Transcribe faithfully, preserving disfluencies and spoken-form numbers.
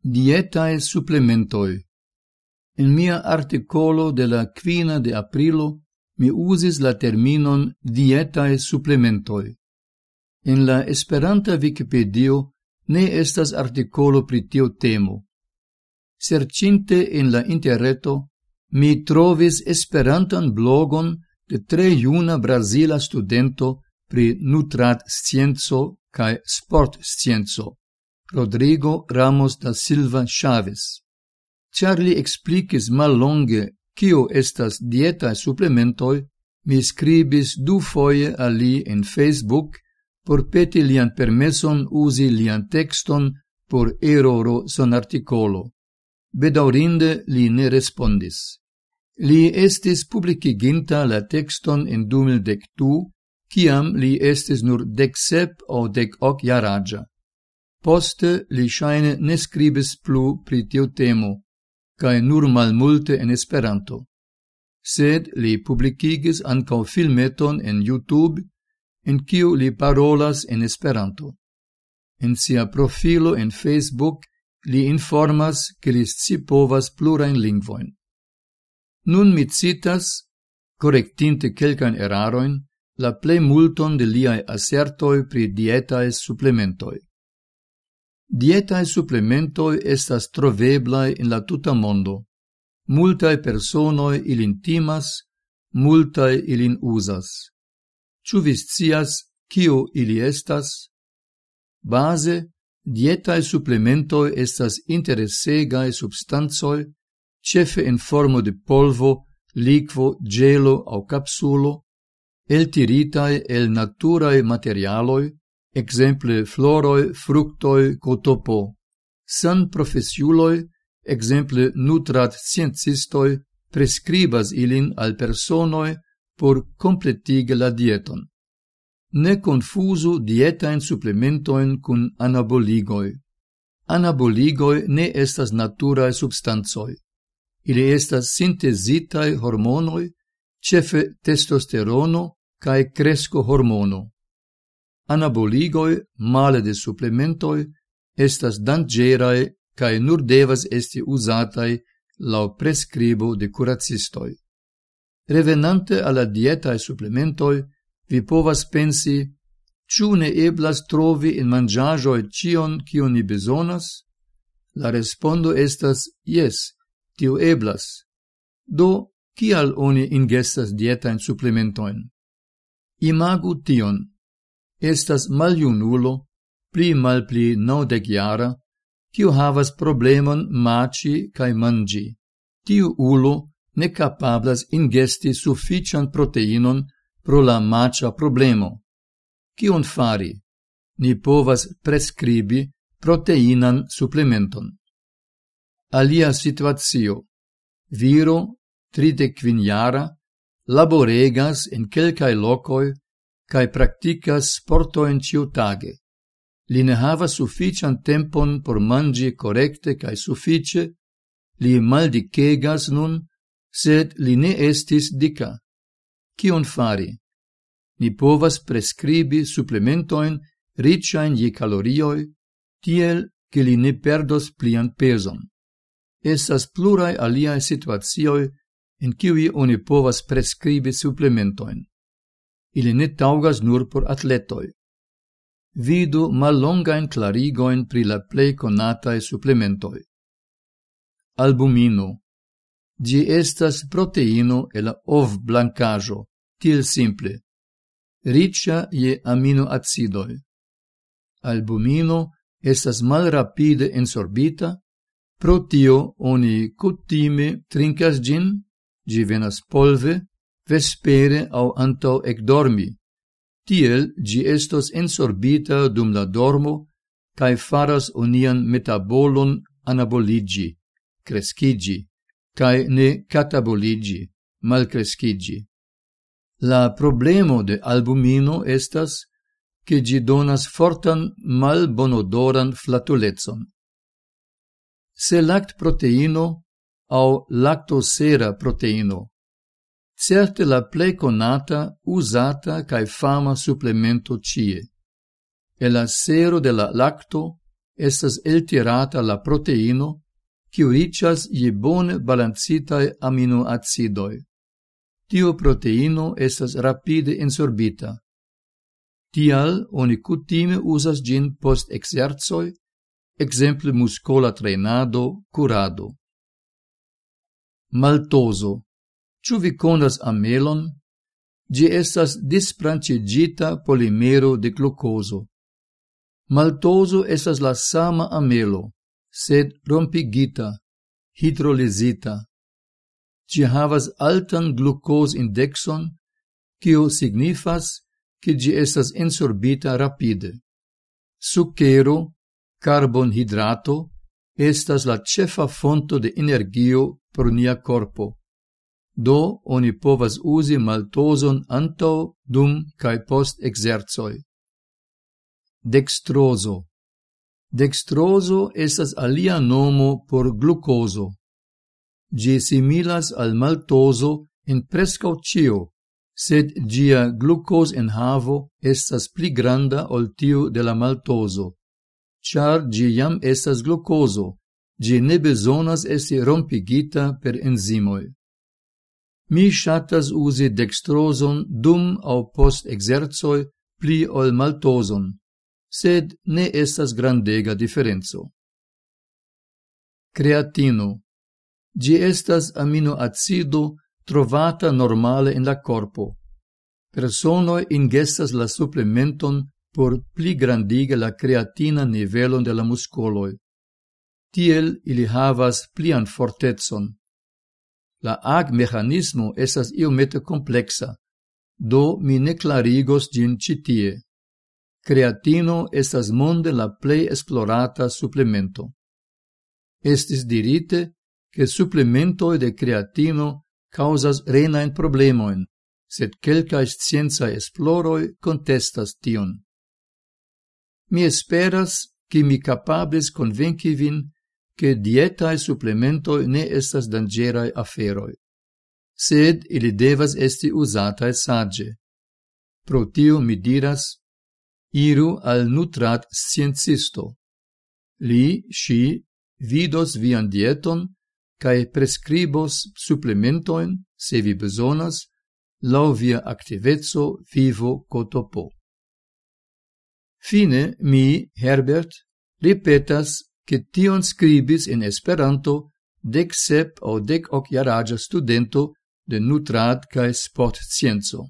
Dietae supplementoi. In mia articolo de la quina de aprilo mi usis la terminon dietae supplementoi. In la Esperanta Wikipedio ne estas articolo pri tio temo. Sercinte in la interreto, mi trovis Esperantan blogon de tre juna Brasila studento pri nutrat scienzo cae sport scienzo, Rodrigo Ramos da Silva Chaves. Char li explicis mal longe cio estas dietae supplementoi, mi scribis du foie a li in Facebook por peti lian permeson usi lian texton por eroro son articolo. Bedaurinde li ne respondis. Li estis publiciginta la texton en du mil du, ciam li estis nur decsep o decoc jaragia. Poste li shaine ne scribis plu pri tio temo, cae nur malmulte en Esperanto. Sed li publicigis ancau filmeton en YouTube, en ciu li parolas en Esperanto. En sia profilo en Facebook li informas che li scipovas plurain lingvoin. Nun mi citas, correctinte quelcan eraroin, la plei multon de liae assertoi pri dietae supplementoi. Dietae supplementoi estas troveblai in la tuta mondo. Multae personoi ilin timas, multae ilin usas. Ciu vis scias cio ili estas? Base, dietae supplementoi estas interessegae substanzoi, cefe in formo de polvo, liquo, gelo au capsulo, eltiritae el naturae materialoi, exemple floroi, fructoi, cotopo. San professiuloi, exemple nutrat sciencistoi, prescribas ilin al personoi por completige la dieton. Ne confusu dietaen supplementoin cun anaboligoi. Anaboligoi ne estas naturae substanzoi. Ili estas sintesitae hormonoi, cefe testosterono cae cresco hormono. Anaboligoi, male de supplementoi, estas dangerae cae nur devas esti usatai lau prescribo de curacistoi. Revenante alla dietae supplementoi, vi povas pensi, ciu ne eblas trovi in mangiagioi cion cio ni besonas? La respondo estas yes, tio eblas. Do, kial oni ingestas dietaen supplementoin? Imagu tion. Estas maljunulo, pli malpli naŭdekjara, kiu havas problemon maci kaj manĝi. Tiu ulo ne kapablas ingesti sufician proteinon pro la macia problemo. Kion fari? Ni povas prescribi proteinan supplementon. Alia situacio. Viro, tridekvinjara, laboregas in kelkaj lokoj kaj praktikas sportoin ĉiutage. Li ne havas sufician tempon por manĝi korekte kaj sufiĉe, li maldikegas nun, sed li ne estis dika. Kion fari? Ni povas prescribi supplementoin riĉajn je kalorioj, tiel ke li ne perdos plian pezon. Estas pluraj aliaj situacioj en kiuj oni povas prescribi supplementoin. Ili ne taugas nur por atletoi. Vidu mallongain clarigoin pri la plei conatae supplementoi. Albumino. Gi estas proteino e la ov blancajo, til simple. Ricia je aminoacidoi. Albumino estas mal rapide ensorbita, pro tio oni kutime trincas gin, gi venas polve, vespere au antau ekdormi. Tiel gi estos ensorbita dum la dormo cae faras onian metabolon anaboligi, crescigi, cae ne cataboligi, malcrescigi. La problemo de albumino estas che gi donas fortan malbonodoran flatulecon. Se lact proteino au lactosera proteino, certe la plei conata, usata cae fama supplemento cie. E la sero de la lacto estas eltirata la proteino, kiu riĉas je bone balancitaj aminoacidoj. Tio proteino estas rapide ensorbita. Tial oni kutime uzas ĝin post ekzercoj, ekzemple muskola trejnado, kurado. Maltozo. Ĉu vi konas amelon? Ĝi estas disbranĉiĝita polimero de glukozo. Maltozo estas la sama amelo, sed rompigita, hidrolizita. Ĝi havas altan glukoz-indekson, kio signifas, ke ĝi estas ensorbita rapide. Sukero, karbonhidrato, estas la ĉefa fonto de energio por nia korpo. Do oni povas uzi maltozon antaŭ, dum kaj post ekzercoj. Dextrozo. Dextrozo estas alia nomo por glukozo. Ĝi similas al maltozo en preskaŭ ĉio, sed ĝia glukoz-enhavo estas pli granda ol tiu de la maltozo. Ĉar ĝi jam estas glukozo, ĝi ne bezonas esti rompigita per enzimoj. Mi ŝatas uzi dextrozon dum aŭ post ekzercoj pli ol maltozon, sed ne estas grandega diferenco. Kreatino. Ĝi estas aminoacido trovata normale en la korpo. Personoj ingestas la suplementon por pli grandigi la kreatina nivelon de la muskoloj. Tiel ili havas plian fortecon. La agmeĥanismo estas iomete kompleksa, do mi ne klarigos ĝin ĉi tie. Kreatino estas monde la plej esplorata suplemento. Estis dirite, che supplementoi de creatino causas renajn problemojn, sed kelkaj sciencaj esploroj contestas tion. Mi esperas, ke mi kapablis konvenki vin, ke dietaj supplementoj ne estas danĝeraj aferoj, sed ili devas esti uzataj saĝe. Pro tio mi diras, iru al nutrat sciencisto. Li, ŝi, vidos vian dieton, kaj preskribos supplementojn, se vi bezonas, laŭ via aktiveco, vivo, kotopo. Fine, mi, Herbert, ripetas, ke tion skribis en Esperanto dek sep aŭ dek ok jaraĝa studento de nutrad kaj sportscienco.